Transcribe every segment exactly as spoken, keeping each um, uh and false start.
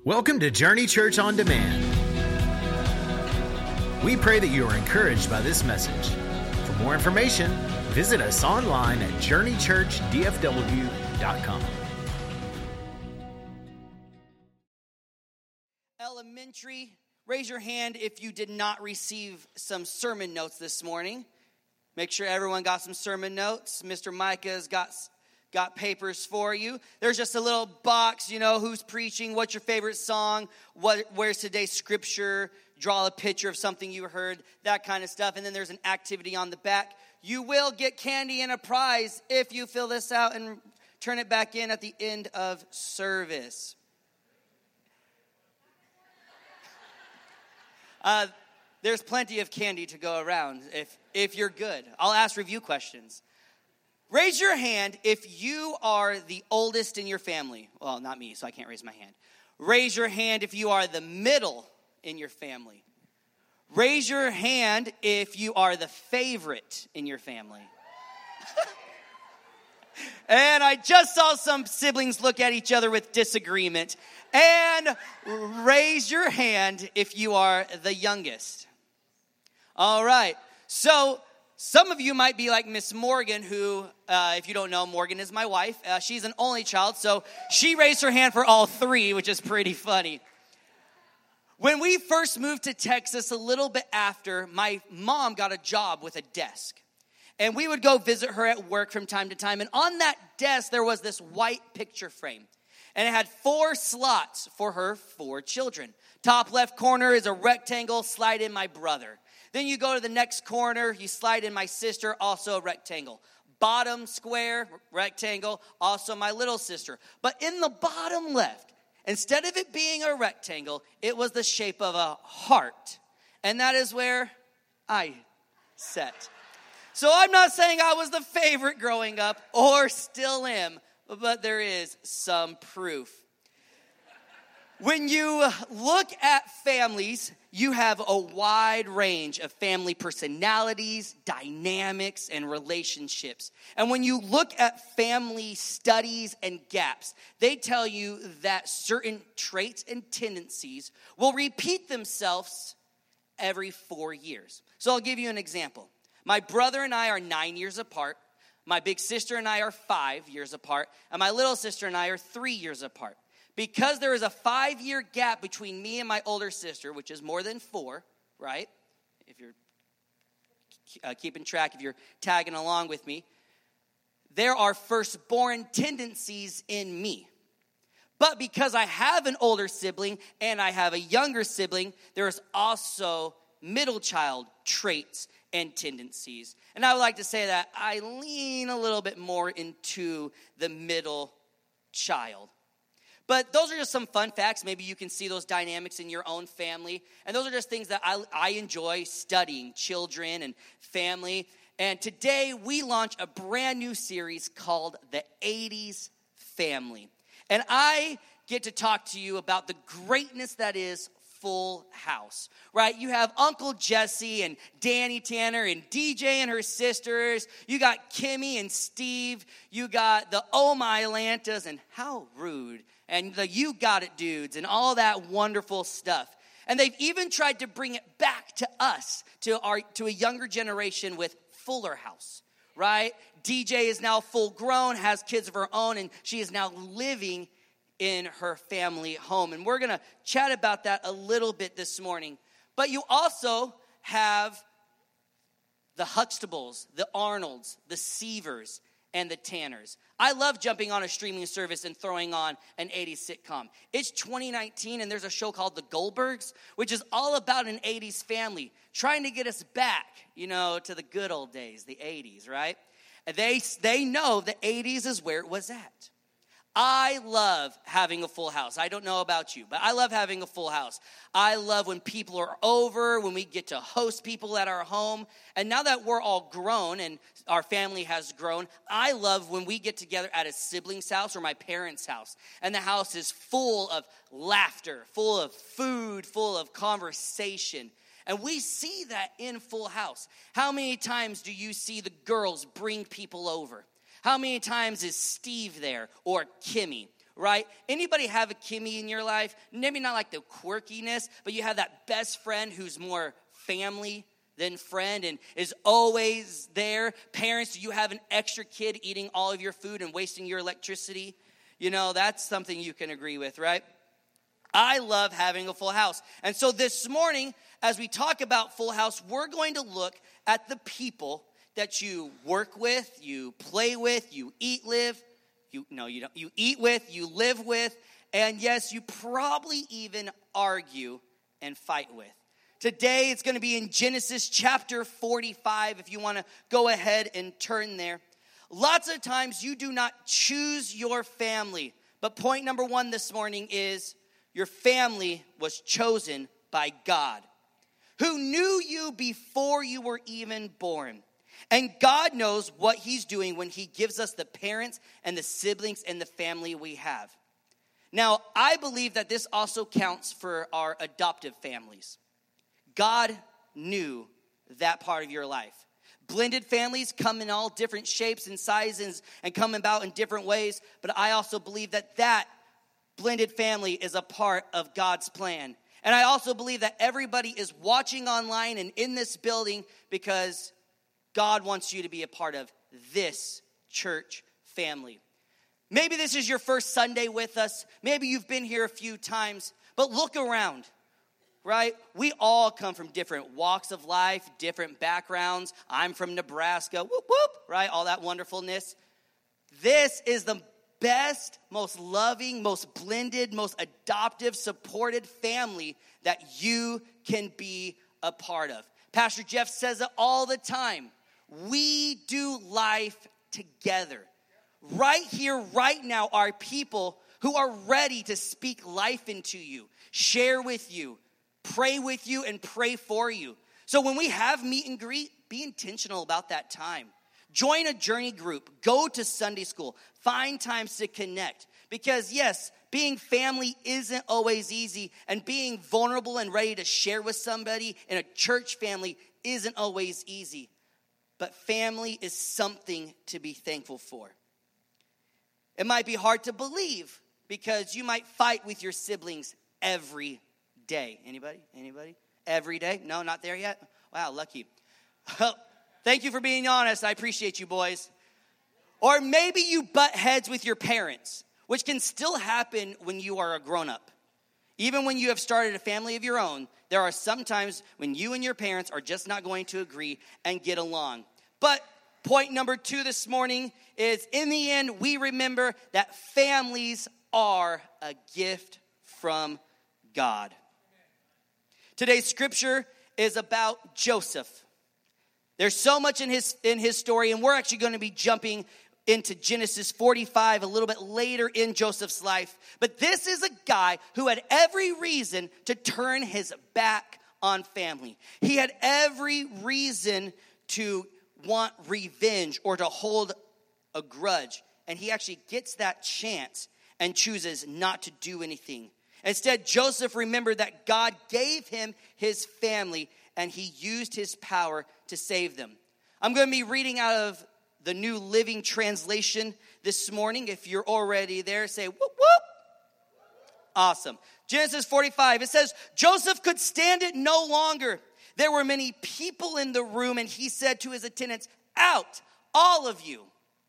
Welcome to Journey Church On Demand. We pray that you are encouraged by this message. For more information, visit us online at journey church d f w dot com. Elementary, raise your hand if you did not receive some sermon notes this morning. Make sure everyone got some sermon notes. Mister Micah's got got papers for you. There's just a little box, you know, who's preaching, what's your favorite song, what, where's today's scripture, draw a picture of something you heard, that kind of stuff. And then there's an activity on the back. You will get candy and a prize if you fill this out and turn it back in at the end of service. Uh, there's plenty of candy to go around if, if you're good. I'll ask review questions. Raise your hand if you are the oldest in your family. Well, not me, so I can't raise my hand. Raise your hand if you are the middle in your family. Raise your hand if you are the favorite in your family. And I just saw some siblings look at each other with disagreement. And raise your hand if you are the youngest. All right, so some of you might be like Miss Morgan, who, uh, if you don't know, Morgan is my wife. Uh, she's an only child, so she raised her hand for all three, which is pretty funny. When we first moved to Texas, a little bit after, my mom got a job with a desk. And we would go visit her at work from time to time. And on that desk, there was this white picture frame. And it had four slots for her four children. Top left corner is a rectangle, slide in my brother. Then you go to the next corner, you slide in my sister, also a rectangle. Bottom square, rectangle, also my little sister. But in the bottom left, instead of it being a rectangle, it was the shape of a heart. And that is where I sat. So I'm not saying I was the favorite growing up, or still am, but there is some proof. When you look at families, you have a wide range of family personalities, dynamics, and relationships. And when you look at family studies and gaps, they tell you that certain traits and tendencies will repeat themselves every four years. So I'll give you an example. My brother and I are nine years apart. My big sister and I are five years apart. And my little sister and I are three years apart. Because there is a five-year gap between me and my older sister, which is more than four, right? If you're uh, keeping track, if you're tagging along with me, there are firstborn tendencies in me. But because I have an older sibling and I have a younger sibling, there is also middle child traits and tendencies. And I would like to say that I lean a little bit more into the middle child. But those are just some fun facts. Maybe you can see those dynamics in your own family. And those are just things that I, I enjoy studying, children and family. And today we launch a brand new series called The eighties Family. And I get to talk to you about the greatness that is Full House, right? You have Uncle Jesse and Danny Tanner and D J and her sisters. You got Kimmy and Steve. You got the Oh My Lantas and How Rude and the You Got It Dudes and all that wonderful stuff. And they've even tried to bring it back to us, to our to a younger generation with Fuller House, right? D J is now full grown, has kids of her own, and she is now living in her family home. And we're going to chat about that a little bit this morning. But you also have the Huxtables, the Arnolds, the Seavers, and the Tanners. I love jumping on a streaming service and throwing on an eighties sitcom. It's twenty nineteen, and there's a show called The Goldbergs, which is all about an eighties family, trying to get us back, you know, to the good old days, the eighties, right? And they, they know the eighties is where it was at. I love having a full house. I don't know about you, but I love having a full house. I love when people are over, when we get to host people at our home. And now that we're all grown and our family has grown, I love when we get together at a sibling's house or my parents' house. And the house is full of laughter, full of food, full of conversation. And we see that in Full House. How many times do you see the girls bring people over? How many times is Steve there or Kimmy? right? Anybody have a Kimmy in your life? Maybe not like the quirkiness, but you have that best friend who's more family than friend and is always there. Parents, do you have an extra kid eating all of your food and wasting your electricity? You know, that's something you can agree with, right? I love having a full house. And so this morning, as we talk about full house, we're going to look at the people that you work with, you play with, you eat, live, you no, you don't, you eat with, you live with, and yes, you probably even argue and fight with. Today, it's going to be in Genesis chapter forty-five, if you want to go ahead and turn there. Lots of times, you do not choose your family, but point number one this morning is your family was chosen by God, who knew you before you were even born. And God knows what he's doing when he gives us the parents and the siblings and the family we have. Now, I believe that this also counts for our adoptive families. God knew that part of your life. Blended families come in all different shapes and sizes and come about in different ways. But I also believe that that blended family is a part of God's plan. And I also believe that everybody is watching online and in this building because God wants you to be a part of this church family. Maybe this is your first Sunday with us. Maybe you've been here a few times. But look around, right? We all come from different walks of life, different backgrounds. I'm from Nebraska, whoop, whoop, right? All that wonderfulness. This is the best, most loving, most blended, most adoptive, supported family that you can be a part of. Pastor Jeff says it all the time. We do life together. Right here, right now, are people who are ready to speak life into you, share with you, pray with you, and pray for you. So when we have meet and greet, be intentional about that time. Join a journey group. Go to Sunday school. Find times to connect. Because yes, being family isn't always easy. And being vulnerable and ready to share with somebody in a church family isn't always easy. But family is something to be thankful for. It might be hard to believe because you might fight with your siblings every day. Anybody? Anybody? Every day? No, not there yet? Wow, lucky. Thank you for being honest. I appreciate you, boys. Or maybe you butt heads with your parents, which can still happen when you are a grown-up. Even when you have started a family of your own, there are some times when you and your parents are just not going to agree and get along. But point number two this morning is, in the end, we remember that families are a gift from God. Today's scripture is about Joseph. There's so much in his in his story, and we're actually going to be jumping into Genesis forty-five a little bit later in Joseph's life. But this is a guy who had every reason to turn his back on family. He had every reason to want revenge or to hold a grudge. And he actually gets that chance and chooses not to do anything. Instead, Joseph remembered that God gave him his family and he used his power to save them. I'm going to be reading out of the New Living Translation this morning. If you're already there, say whoop, whoop. Awesome. Genesis forty-five, it says, Joseph could stand it no longer. There were many people in the room, and he said to his attendants, out, all of you.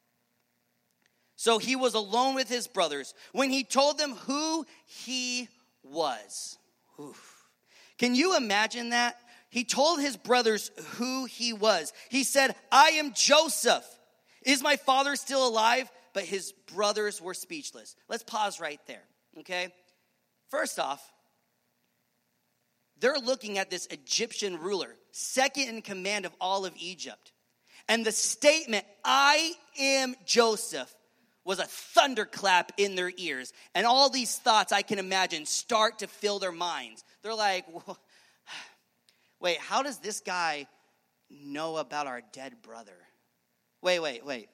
So he was alone with his brothers when he told them who he was. Oof. Can you imagine that? He told his brothers who he was. He said, I am Joseph. Is my father still alive? But his brothers were speechless. Let's pause right there, okay? First off, they're looking at this Egyptian ruler, second in command of all of Egypt. And the statement, I am Joseph, was a thunderclap in their ears. And all these thoughts, I can imagine, start to fill their minds. They're like, wait, how does this guy know about our dead brother? Wait, wait, wait.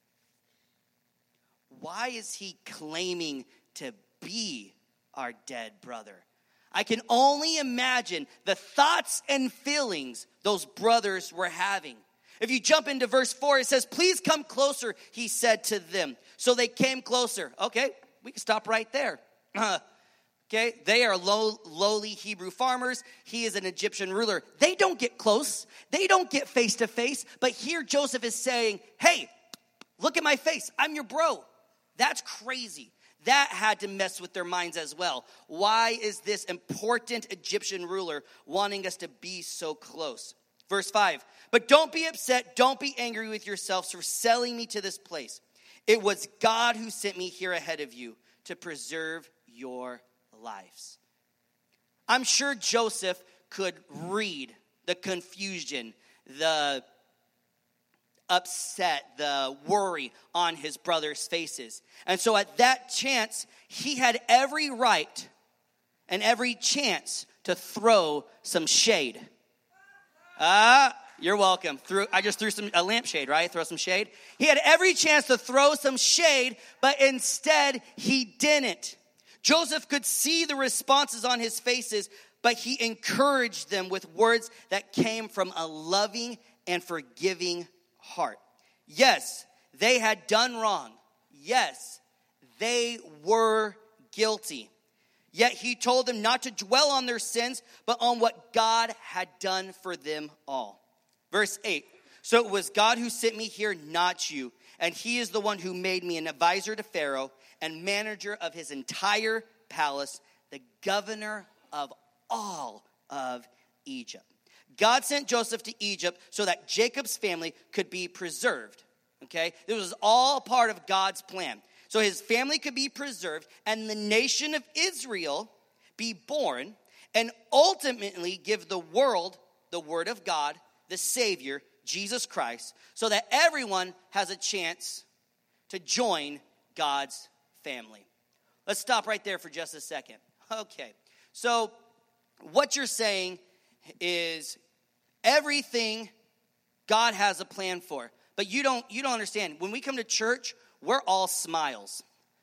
Why is he claiming to be our dead brother? I can only imagine the thoughts and feelings those brothers were having. If you jump into verse four, it says, please come closer, he said to them. So they came closer. Okay, we can stop right there. Okay, they are low, lowly Hebrew farmers. He is an Egyptian ruler. They don't get close. They don't get face to face. But here Joseph is saying, hey, look at my face. I'm your bro. That's crazy. That had to mess with their minds as well. Why is this important Egyptian ruler wanting us to be so close? Verse five, but don't be upset. Don't be angry with yourselves for selling me to this place. It was God who sent me here ahead of you to preserve your lives. I'm sure Joseph could read the confusion, the upset, the worry on his brothers' faces. And so at that chance, he had every right and every chance to throw some shade. Ah, you're welcome. Threw, I just threw some a lampshade, right? Throw some shade. He had every chance to throw some shade, but instead he didn't. Joseph could see the responses on his faces, but he encouraged them with words that came from a loving and forgiving heart. Yes, they had done wrong. Yes, they were guilty. Yet he told them not to dwell on their sins, but on what God had done for them all. Verse eight, so it was God who sent me here, not you. And he is the one who made me an advisor to Pharaoh and manager of his entire palace, the governor of all of Egypt. God sent Joseph to Egypt so that Jacob's family could be preserved. Okay? This was all part of God's plan. So his family could be preserved and the nation of Israel be born and ultimately give the world the word of God, the Savior, Jesus Christ, so that everyone has a chance to join God's family. Let's stop right there for just a second. Okay, so what you're saying is everything God has a plan for, but you don't you don't understand. When we come to church, we're all smiles.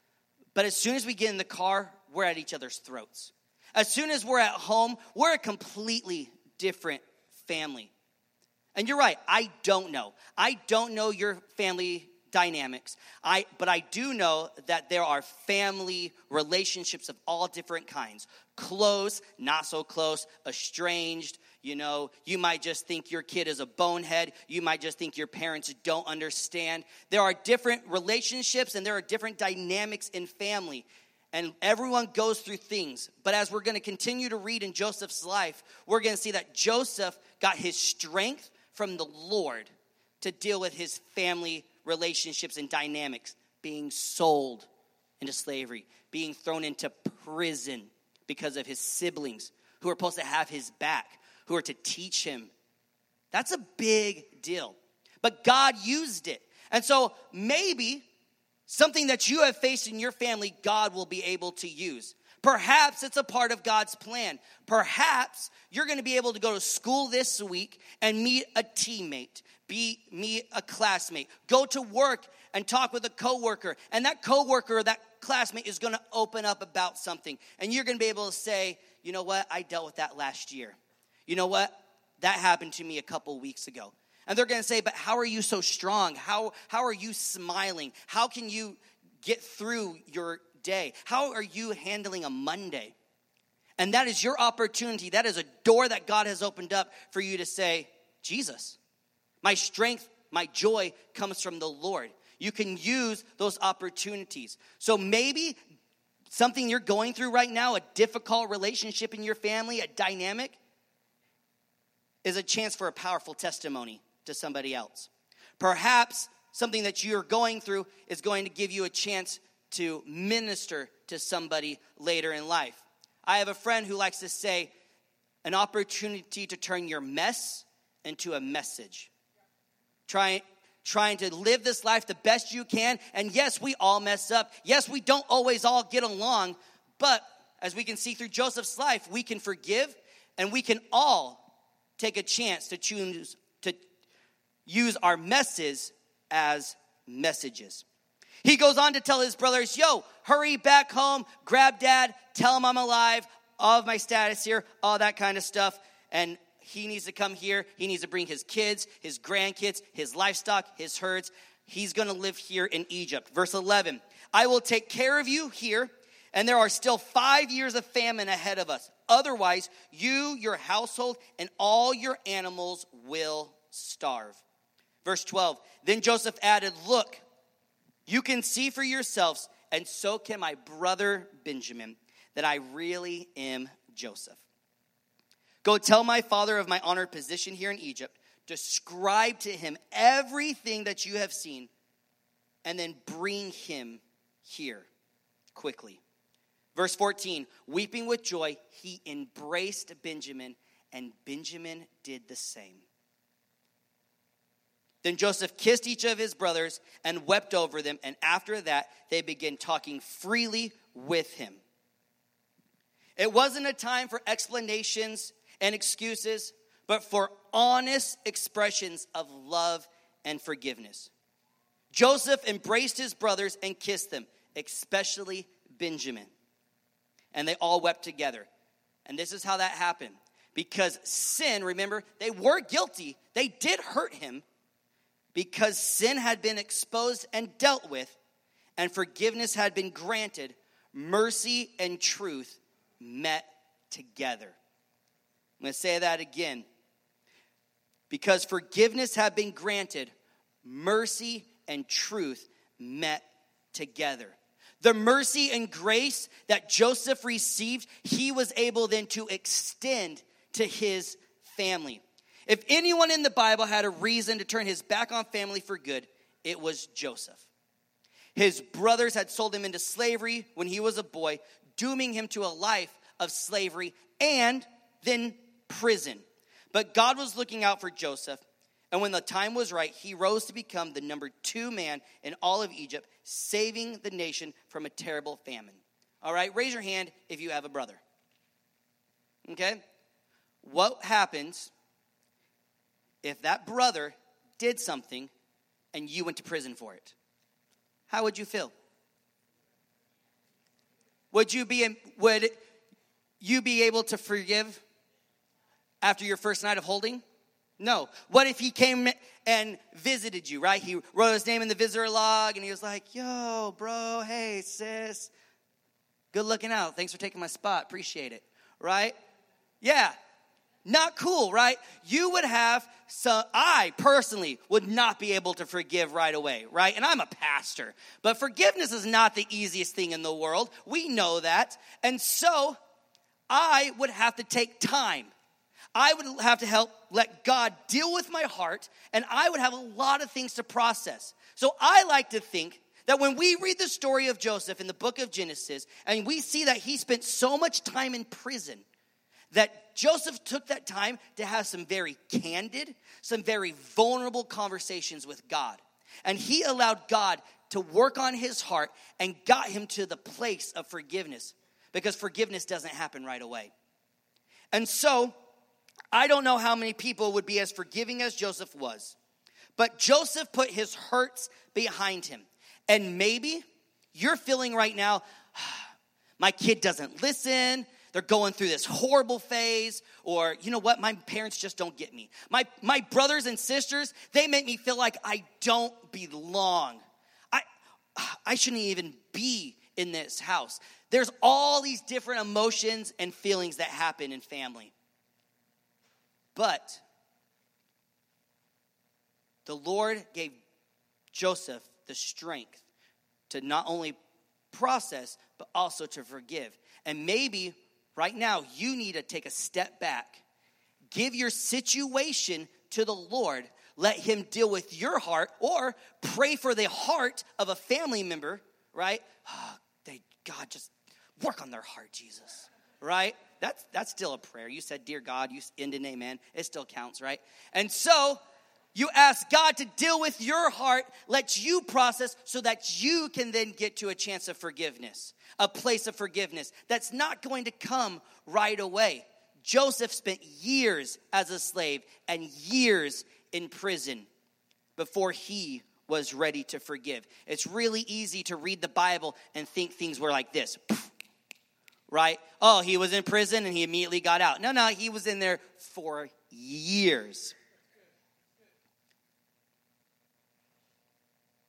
But as soon as we get in the car, we're at each other's throats. As soon as we're at home, we're a completely different family. And you're right, I don't know. I don't know your family dynamics. I but I do know that there are family relationships of all different kinds. Close, not so close, estranged. You know, you might just think your kid is a bonehead. You might just think your parents don't understand. There are different relationships and there are different dynamics in family. And everyone goes through things. But as we're going to continue to read in Joseph's life, we're going to see that Joseph got his strength from the Lord to deal with his family relationships and dynamics, being sold into slavery, being thrown into prison because of his siblings who are supposed to have his back, who are to teach him. That's a big deal. But God used it. And so maybe something that you have faced in your family, God will be able to use. Perhaps it's a part of God's plan. Perhaps you're going to be able to go to school this week and meet a teammate, be meet a classmate, go to work and talk with a coworker, and that coworker or that classmate is going to open up about something, and you're going to be able to say, you know what, I dealt with that last year. You know what, that happened to me a couple weeks ago. And they're going to say, but how are you so strong? How how are you smiling? How can you get through your day? How are you handling a Monday? And that is your opportunity. That is a door that God has opened up for you to say, Jesus, my strength, my joy comes from the Lord. You can use those opportunities. So maybe something you're going through right now, a difficult relationship in your family, a dynamic, is a chance for a powerful testimony to somebody else. Perhaps something that you're going through is going to give you a chance to minister to somebody later in life. I have a friend who likes to say, an opportunity to turn your mess into a message. Try, trying to live this life the best you can. And yes, we all mess up. Yes, we don't always all get along. But as we can see through Joseph's life, we can forgive and we can all take a chance to choose to use our messes as messages. He goes on to tell his brothers, yo, hurry back home, grab dad, tell him I'm alive, all of my status here, all that kind of stuff. And he needs to come here. He needs to bring his kids, his grandkids, his livestock, his herds. He's going to live here in Egypt. Verse eleven, I will take care of you here, and there are still five years of famine ahead of us. Otherwise, you, your household, and all your animals will starve. Verse twelve, then Joseph added, look, you can see for yourselves, and so can my brother Benjamin, that I really am Joseph. Go tell my father of my honored position here in Egypt. Describe to him everything that you have seen, and then bring him here quickly. Verse fourteen, weeping with joy, he embraced Benjamin, and Benjamin did the same. Then Joseph kissed each of his brothers and wept over them, and after that, they began talking freely with him. It wasn't a time for explanations and excuses, but for honest expressions of love and forgiveness. Joseph embraced his brothers and kissed them, especially Benjamin. And they all wept together. And this is how that happened. Because sin, remember, they were guilty. They did hurt him. Because sin had been exposed and dealt with, and forgiveness had been granted, mercy and truth met together. I'm going to say that again. Because forgiveness had been granted, mercy and truth met together. The mercy and grace that Joseph received, he was able then to extend to his family. If anyone in the Bible had a reason to turn his back on family for good, it was Joseph. His brothers had sold him into slavery when he was a boy, dooming him to a life of slavery and then prison. But God was looking out for Joseph, and when the time was right, he rose to become the number two man in all of Egypt, saving the nation from a terrible famine. All right, raise your hand if you have a brother. Okay? What happens if that brother did something and you went to prison for it? How would you feel? Would you be would you be able to forgive after your first night of holding? No. What if he came and visited you, right? He wrote his name in the visitor log and he was like, yo, bro, hey, sis, good looking out. Thanks for taking my spot. Appreciate it, right? Yeah. Not cool, right? You would have, so I personally would not be able to forgive right away, right? And I'm a pastor, but forgiveness is not the easiest thing in the world. We know that. And so I would have to take time. I would have to help let God deal with my heart, and I would have a lot of things to process. So I like to think that when we read the story of Joseph in the book of Genesis, and we see that he spent so much time in prison, that Joseph took that time to have some very candid, some very vulnerable conversations with God. And he allowed God to work on his heart and got him to the place of forgiveness, because forgiveness doesn't happen right away. And so I don't know how many people would be as forgiving as Joseph was, but Joseph put his hurts behind him. And maybe you're feeling right now, my kid doesn't listen. They're going through this horrible phase, or you know what? My parents just don't get me. My my brothers and sisters, they make me feel like I don't belong. I I shouldn't even be in this house. There's all these different emotions and feelings that happen in family. But the Lord gave Joseph the strength to not only process, but also to forgive. And maybe right now you need to take a step back. Give your situation to the Lord. Let him deal with your heart, or pray for the heart of a family member, right? Oh, they, God, just work on their heart, Jesus, right? That's that's still a prayer. You said, dear God, you ended in amen. It still counts, right? And so you ask God to deal with your heart, let you process so that you can then get to a chance of forgiveness, a place of forgiveness that's not going to come right away. Joseph spent years as a slave and years in prison before he was ready to forgive. It's really easy to read the Bible and think things were like this. Right? Oh, he was in prison and he immediately got out. No, no, he was in there for years.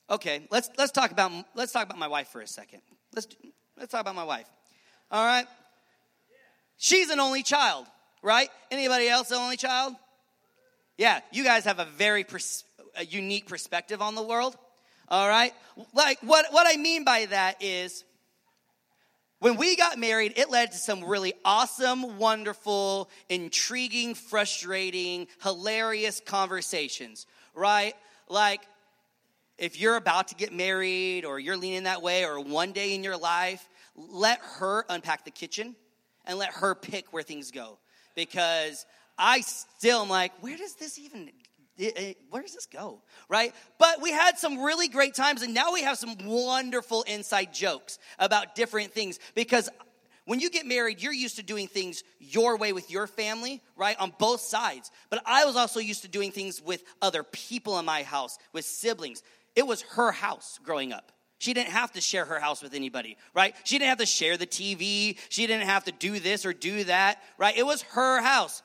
Okay, let's let's talk about let's talk about my wife for a second. Let's let's talk about my wife. All right. She's an only child, right? Anybody else an only child? Yeah, you guys have a very pers- a unique perspective on the world. All right? Like what what I mean by that is when we got married, it led to some really awesome, wonderful, intriguing, frustrating, hilarious conversations, right? Like if you're about to get married or you're leaning that way or one day in your life, let her unpack the kitchen and let her pick where things go. Because I still am like, where does this even, where does this go, right? But we had some really great times, and now we have some wonderful inside jokes about different things. Because when you get married, you're used to doing things your way with your family, right, on both sides. But I was also used to doing things with other people in my house, with siblings. It was her house growing up. She didn't have to share her house with anybody, right? She didn't have to share the T V. She didn't have to do this or do that, right? It was her house.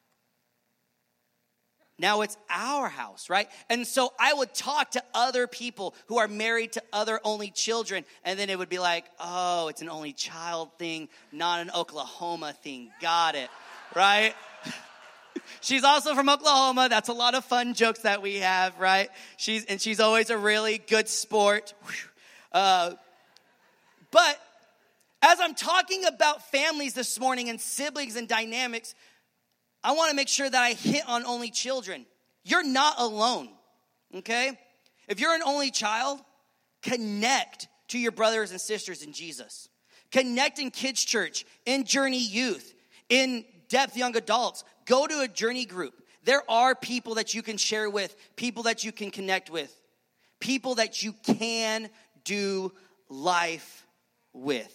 Now it's our house, right? And so I would talk to other people who are married to other only children, and then it would be like, oh, it's an only child thing, not an Oklahoma thing. Got it, right? She's also from Oklahoma. That's a lot of fun jokes that we have, right? She's and she's always a really good sport. Uh, but as I'm talking about families this morning and siblings and dynamics, I want to make sure that I hit on only children. You're not alone, okay? If you're an only child, connect to your brothers and sisters in Jesus. Connect in kids' church, in Journey Youth, in Depth Young Adults. Go to a Journey group. There are people that you can share with, people that you can connect with, people that you can do life with.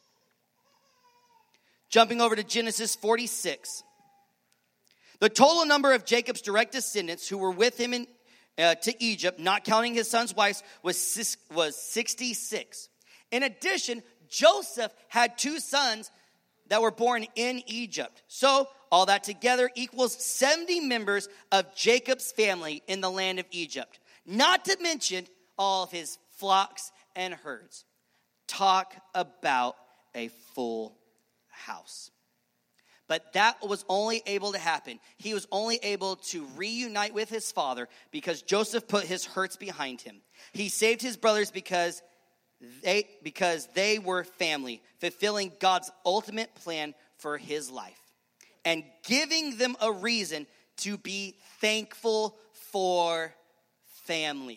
Jumping over to Genesis forty-six. The total number of Jacob's direct descendants who were with him in, uh, to Egypt, not counting his son's wives, was, was sixty-six. In addition, Joseph had two sons that were born in Egypt. So all that together equals seventy members of Jacob's family in the land of Egypt. Not to mention all of his flocks and herds. Talk about a full house. But that was only able to happen. He was only able to reunite with his father because Joseph put his hurts behind him. He saved his brothers because they, because they were family, fulfilling God's ultimate plan for his life and giving them a reason to be thankful for family.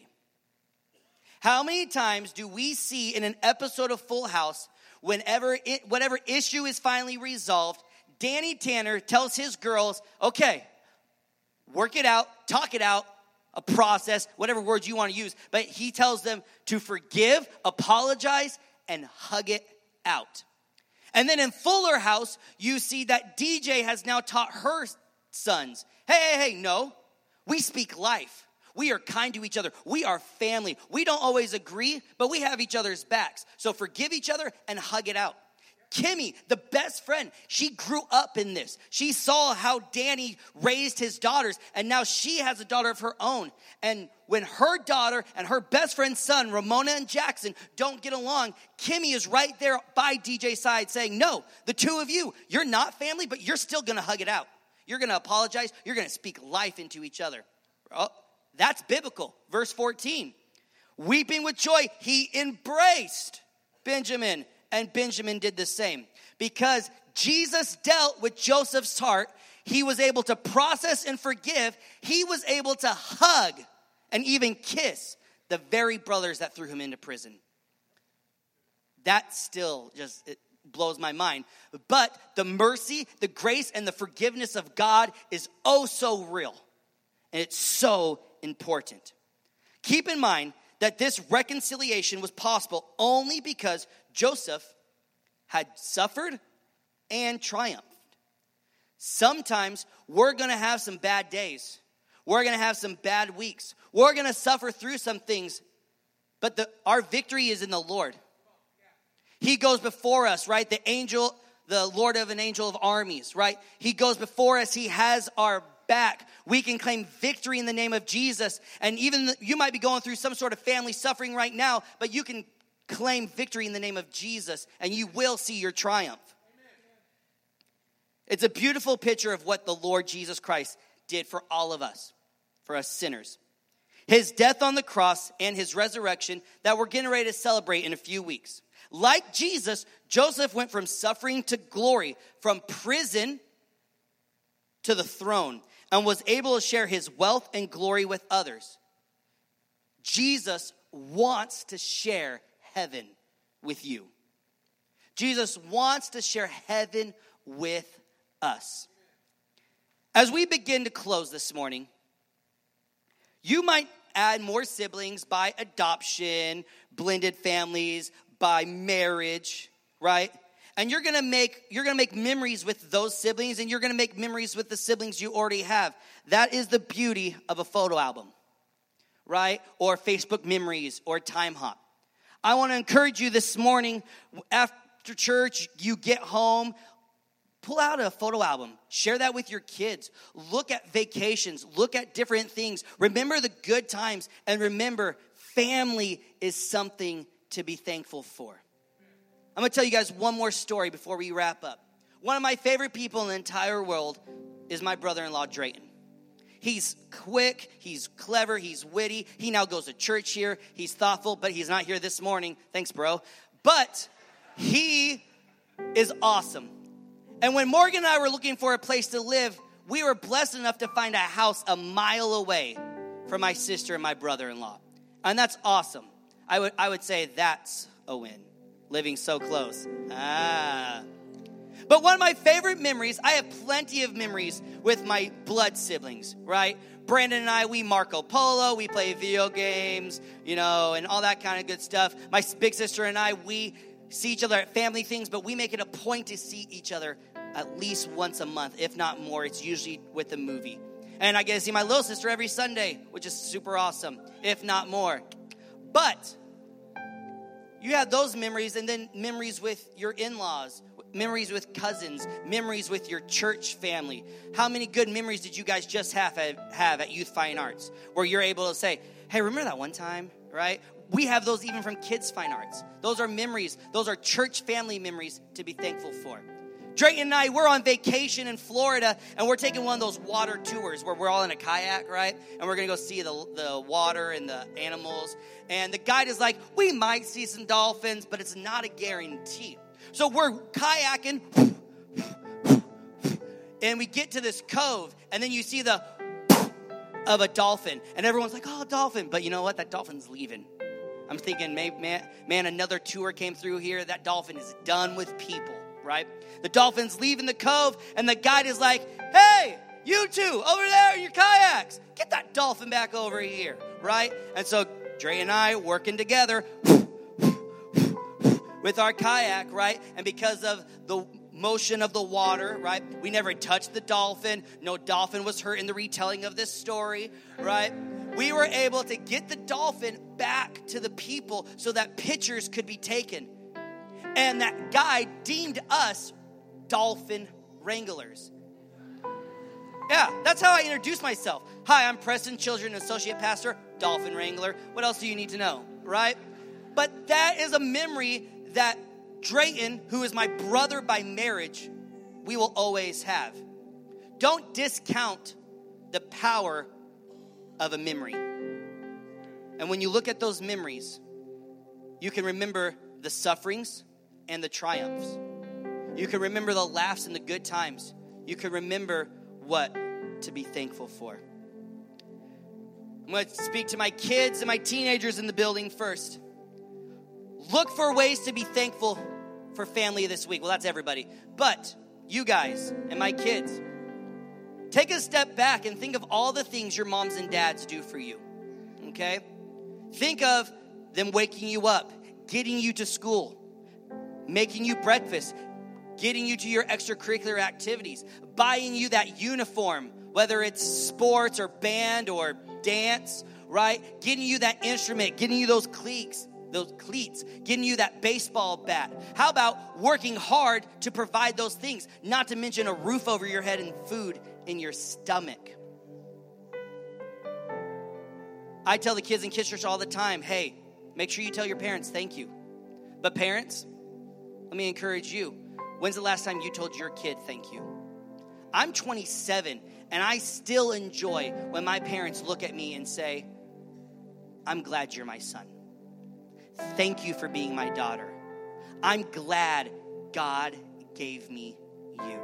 How many times do we see in an episode of Full House, whenever it, whatever issue is finally resolved, Danny Tanner tells his girls, okay, work it out, talk it out, a process, whatever words you want to use. But he tells them to forgive, apologize, and hug it out. And then in Fuller House, you see that D J has now taught her sons, hey, hey, hey, no, we speak life. We are kind to each other. We are family. We don't always agree, but we have each other's backs. So forgive each other and hug it out. Kimmy, the best friend, she grew up in this. She saw how Danny raised his daughters, and now she has a daughter of her own. And when her daughter and her best friend's son, Ramona and Jackson, don't get along, Kimmy is right there by D J's side saying, no, the two of you, you're not family, but you're still going to hug it out. You're going to apologize. You're going to speak life into each other. Oh, that's biblical. Verse fourteen, weeping with joy, he embraced Benjamin. And Benjamin did the same. Because Jesus dealt with Joseph's heart, he was able to process and forgive. He was able to hug and even kiss the very brothers that threw him into prison. That still just it blows my mind. But the mercy, the grace, and the forgiveness of God is oh so real. And it's so important. Keep in mind that this reconciliation was possible only because Joseph had suffered and triumphed. Sometimes we're going to have some bad days. We're going to have some bad weeks. We're going to suffer through some things. But the, our victory is in the Lord. He goes before us, right? The angel, the Lord of an angel of armies, right? He goes before us. He has our back. We can claim victory in the name of Jesus. And even you might be going through some sort of family suffering right now, but you can claim victory in the name of Jesus, and you will see your triumph. It's a beautiful picture of what the Lord Jesus Christ did for all of us, for us sinners. His death on the cross and his resurrection that we're getting ready to celebrate in a few weeks. Like Jesus, Joseph went from suffering to glory, from prison to the throne, and was able to share his wealth and glory with others. Jesus wants to share heaven with you. Jesus wants to share heaven with us. As we begin to close this morning, you might add more siblings by adoption, blended families, by marriage, right? And you're gonna make you're gonna make memories with those siblings, and you're gonna make memories with the siblings you already have. That is the beauty of a photo album, right? Or Facebook memories or Time Hop. I want to encourage you this morning, after church, you get home, pull out a photo album. Share that with your kids. Look at vacations. Look at different things. Remember the good times. And remember, family is something to be thankful for. I'm going to tell you guys one more story before we wrap up. One of my favorite people in the entire world is my brother-in-law, Drayton. He's quick, he's clever, he's witty. He now goes to church here. He's thoughtful, but he's not here this morning. Thanks, bro. But he is awesome. And when Morgan and I were looking for a place to live, we were blessed enough to find a house a mile away from my sister and my brother-in-law. And that's awesome. I would I would say that's a win, living so close. Ah. But one of my favorite memories, I have plenty of memories with my blood siblings, right? Brandon and I, we Marco Polo, we play video games, you know, and all that kind of good stuff. My big sister and I, we see each other at family things, but we make it a point to see each other at least once a month, if not more. It's usually with a movie. And I get to see my little sister every Sunday, which is super awesome, if not more. But you have those memories, and then memories with your in-laws, memories with cousins, memories with your church family. How many good memories did you guys just have, have at Youth Fine Arts where you're able to say, hey, remember that one time, right? We have those even from Kids Fine Arts. Those are memories. Those are church family memories to be thankful for. Drayton and I, we're on vacation in Florida, and we're taking one of those water tours where we're all in a kayak, right? And we're going to go see the, the water and the animals. And the guide is like, we might see some dolphins, but it's not a guarantee. So we're kayaking, and we get to this cove, and then you see the of a dolphin. And everyone's like, oh, dolphin. But you know what? That dolphin's leaving. I'm thinking, man, man, another tour came through here. That dolphin is done with people. Right? The dolphin's leaving the cove, and the guide is like, hey, you two, over there in your kayaks, get that dolphin back over here, right? And so Dre and I working together with our kayak, right? And because of the motion of the water, right, we never touched the dolphin. No dolphin was hurt in the retelling of this story, right? We were able to get the dolphin back to the people so that pictures could be taken. And that guy deemed us dolphin wranglers. Yeah, that's how I introduced myself. Hi, I'm Preston Children, Associate Pastor, Dolphin Wrangler. What else do you need to know, right? But that is a memory that Drayton, who is my brother by marriage, we will always have. Don't discount the power of a memory. And when you look at those memories, you can remember the sufferings and the triumphs. You can remember the laughs and the good times. You can remember what to be thankful for. I'm going to speak to my kids and my teenagers in the building first. Look for ways to be thankful for family this week. Well, that's everybody. But you guys and my kids, take a step back and think of all the things your moms and dads do for you. Okay? Think of them waking you up, getting you to school, making you breakfast, getting you to your extracurricular activities, buying you that uniform, whether it's sports or band or dance, right? Getting you that instrument, getting you those cleats, those cleats, getting you that baseball bat? How about working hard to provide those things, not to mention a roof over your head and food in your stomach? I tell the kids in Kids Church all the time, hey, make sure you tell your parents thank you. But parents, let me encourage you. When's the last time you told your kid thank you? I'm twenty-seven, and I still enjoy when my parents look at me and say, I'm glad you're my son. Thank you for being my daughter. I'm glad God gave me you.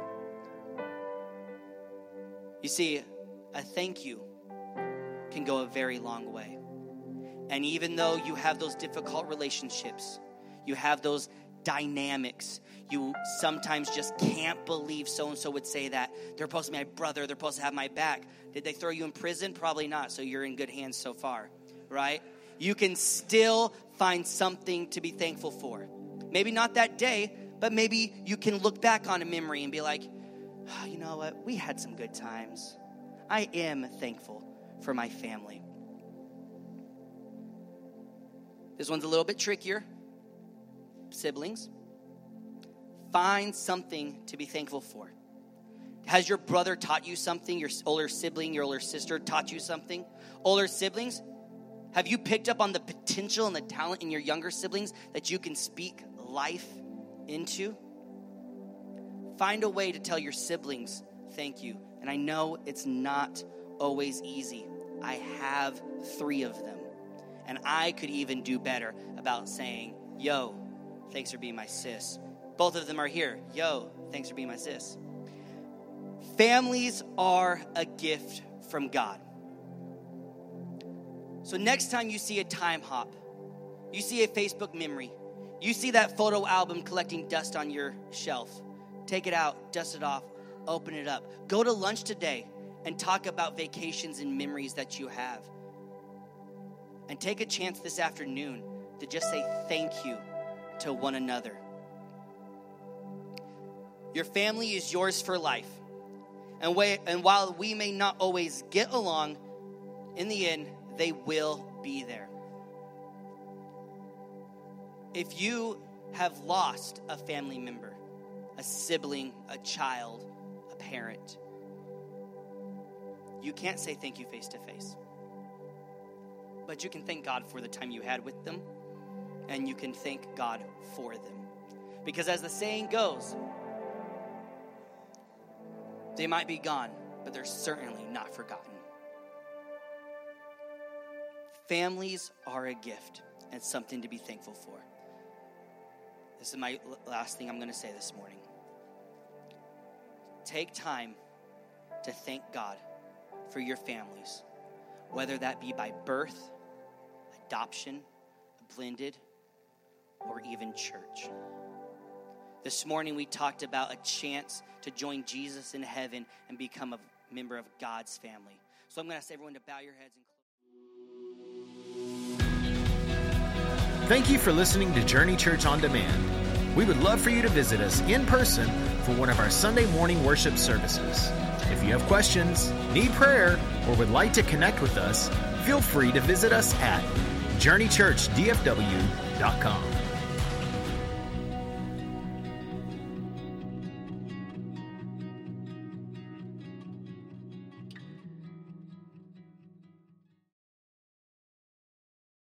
You see, a thank you can go a very long way. And even though you have those difficult relationships, you have those dynamics, you sometimes just can't believe so-and-so would say that. They're supposed to be my brother. They're supposed to have my back. Did they throw you in prison? Probably not. So you're in good hands so far, right? You can still find something to be thankful for. Maybe not that day, but maybe you can look back on a memory and be like, oh, you know what? We had some good times. I am thankful for my family. This one's a little bit trickier. Siblings. Find something to be thankful for. Has your brother taught you something? Your older sibling, your older sister taught you something? Older siblings, have you picked up on the potential and the talent in your younger siblings that you can speak life into? Find a way to tell your siblings thank you. And I know it's not always easy. I have three of them. And I could even do better about saying, yo, thanks for being my sis. Both of them are here. Yo, thanks for being my sis. Families are a gift from God. So next time you see a time hop, you see a Facebook memory, you see that photo album collecting dust on your shelf, take it out, dust it off, open it up. Go to lunch today and talk about vacations and memories that you have. And take a chance this afternoon to just say thank you to one another. Your family is yours for life. And, we, and while we may not always get along, in the end, they will be there. If you have lost a family member, a sibling, a child, a parent, you can't say thank you face to face. But you can thank God for the time you had with them, and you can thank God for them. Because as the saying goes, they might be gone, but they're certainly not forgotten. Families are a gift and something to be thankful for. This is my last thing I'm going to say this morning. Take time to thank God for your families, whether that be by birth, adoption, blended, or even church. This morning we talked about a chance to join Jesus in heaven and become a member of God's family. So I'm going to ask everyone to bow your heads and close. Thank you for listening to Journey Church On Demand. We would love for you to visit us in person for one of our Sunday morning worship services. If you have questions, need prayer, or would like to connect with us, feel free to visit us at journey church d f w dot com.